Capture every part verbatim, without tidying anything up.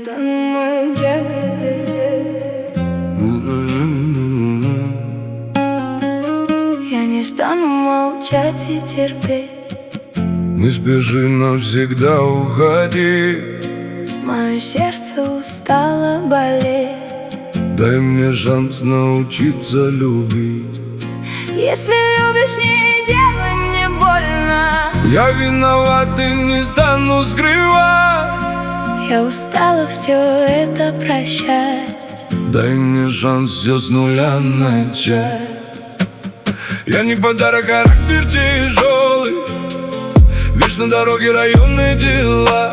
стану молчать. Я не стану молчать и терпеть. Не спеши навсегда уходи. Мое сердце устало болеть. Дай мне шанс научиться любить. Если любишь, не делай мне больно. Я виноват и не стану скрывать. Я устала все это прощать. Дай мне шанс все с нуля начать. Я не подарок, характер тяжелый. Вечно дороги, районные дела.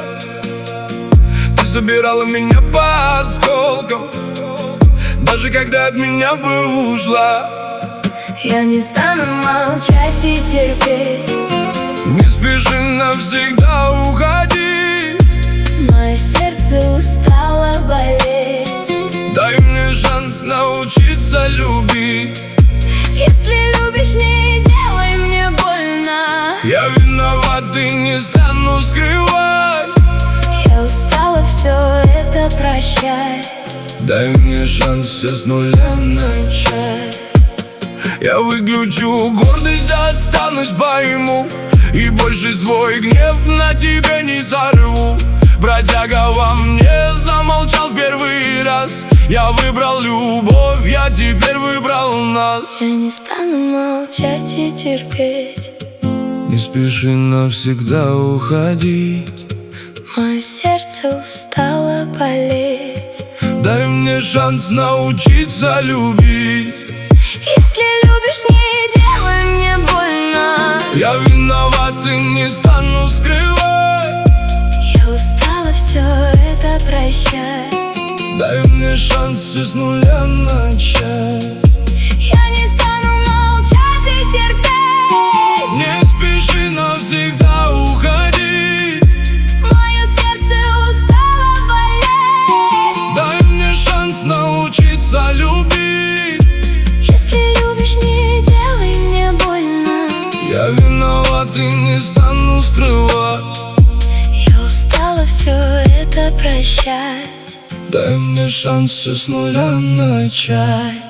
Ты собирала меня по осколкам, даже когда от меня бы ушла. Я не стану молчать и терпеть. Не спеши навсегда уходить. Мое сердце устало болеть. Дай мне шанс научиться любить. Если любишь, не делай мне больно. Я виноват и не стану скрывать. Я устала все это прощать. Дай мне шанс все с нуля начать. Я выключу гордость, останусь пойму, и больше свой гнев на тебе не зарву. Бродяга во мне замолчал первый раз. Я выбрал любовь, я теперь выбрал нас. Я не стану молчать и терпеть. Не спеши навсегда уходить. Мое сердце устало болеть. Дай мне шанс научиться любить. Если любишь, не делай мне больно. Я виноват и не стану скрывать. Я устала все это прощать. Дай мне шанс все с нуля начать. Я не стану молчать и терпеть. Не спеши навсегда уходить. Мое сердце устало болеть. Дай мне шанс научиться любить. Если любишь, не делай мне больно. Я виноват и не стану скрывать. Я устала все это прощать. Дай мне шанс все с нуля начать.